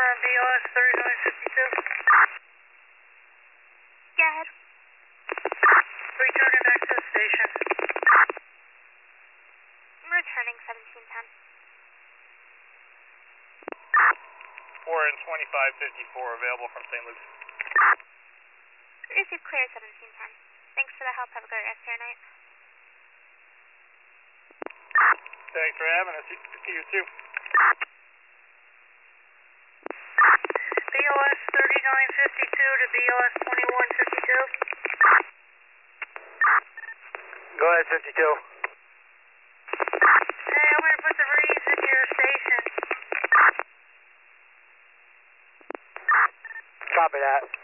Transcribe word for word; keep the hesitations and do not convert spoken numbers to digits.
B O S thirty-nine fifty-two. Go ahead. Returning back to the station. I'm returning seventeen ten. four and twenty-five fifty-four available from Saint Luke's. Received clear seventeen ten. Thanks for the help. Have a great rest of your night. Thanks for having us. You too. B O S thirty-nine fifty-two to B O S twenty-one fifty-two. Go ahead, fifty-two. Hey, I'm going to put the reeds in your station. Copy that.